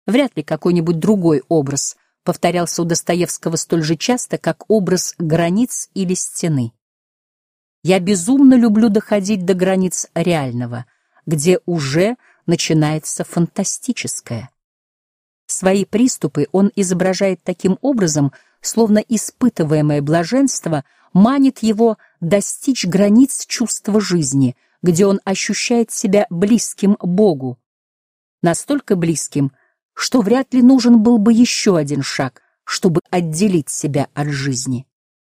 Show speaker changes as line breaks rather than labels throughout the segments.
Вряд ли какой-нибудь другой образ повторялся у Достоевского столь же часто, как образ границ или стены. Я безумно люблю доходить до границ реального, где уже начинается фантастическое. Свои приступы он изображает таким образом, словно испытываемое блаженство манит его достичь границ чувства жизни, где он ощущает себя близким Богу, настолько близким, что вряд ли нужен был бы еще один шаг, чтобы отделить себя от жизни.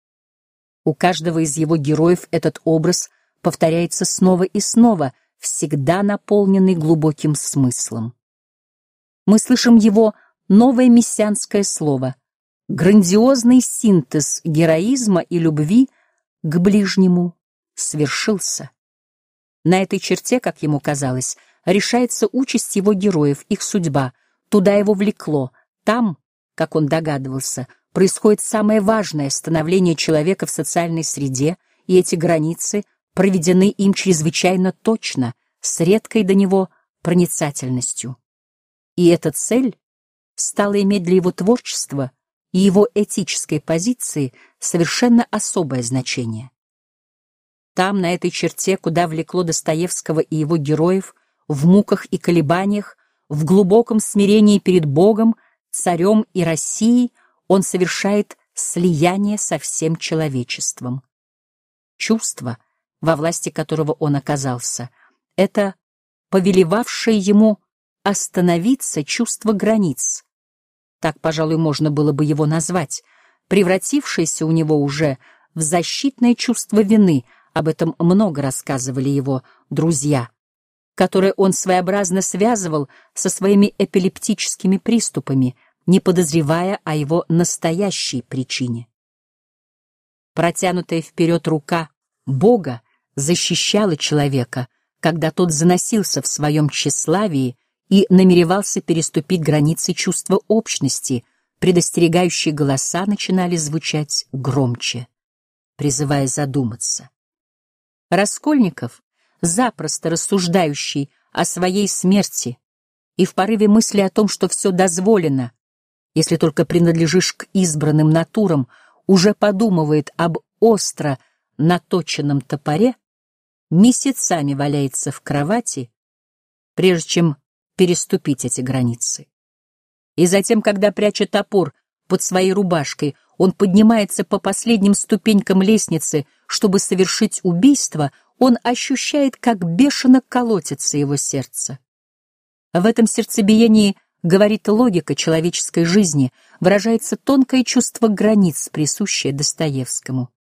У каждого из его героев этот образ повторяется снова и снова, всегда наполненный глубоким смыслом. Мы слышим его новое мессианское слово, грандиозный синтез героизма и любви к ближнему свершился. На этой черте, как ему казалось, решается участь его героев, их судьба. Туда его влекло. Там, как он догадывался, происходит самое важное становление человека в социальной среде, и эти границы проведены им чрезвычайно точно, с редкой до него проницательностью. И эта цель стала иметь для его творчества и его этической позиции совершенно особое значение. Там, на этой черте, куда влекло Достоевского и его героев, в муках и колебаниях, в глубоком смирении перед Богом, царем и Россией, он совершает слияние со всем человечеством. Чувство, во власти которого он оказался, это повелевавшее ему остановиться чувство границ, так, пожалуй, можно было бы его назвать, превратившееся у него уже в защитное чувство вины. Об этом много рассказывали его друзья, которое он своеобразно связывал со своими эпилептическими приступами, не подозревая о его настоящей причине. Протянутая вперед рука Бога защищала человека, когда тот заносился в своем тщеславии и намеревался переступить границы чувства общности, предостерегающие голоса начинали звучать громче, призывая задуматься. Раскольников, запросто рассуждающий о своей смерти и в порыве мысли о том, что все дозволено, если только принадлежишь к избранным натурам, уже подумывает об остро наточенном топоре, месяцами валяется в кровати, прежде чем переступить эти границы. И затем, когда, пряча топор под своей рубашкой, он поднимается по последним ступенькам лестницы, чтобы совершить убийство, он ощущает, как бешено колотится его сердце. В этом сердцебиении говорит логика человеческой жизни, выражается тонкое чувство границ, присущее Достоевскому.